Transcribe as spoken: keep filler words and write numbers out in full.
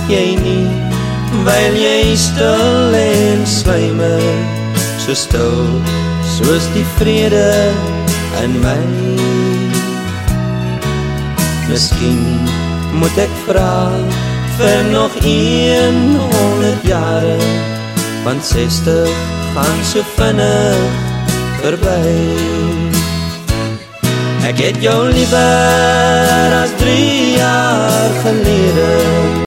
jy nie, wyl jy stil en slymer, so stil, soos die vrede in my. Miskien moet ek vra vir nog een honderd jare, want zestig gaan so vinnig verby. Ek het jou liever as drie jaar gelede.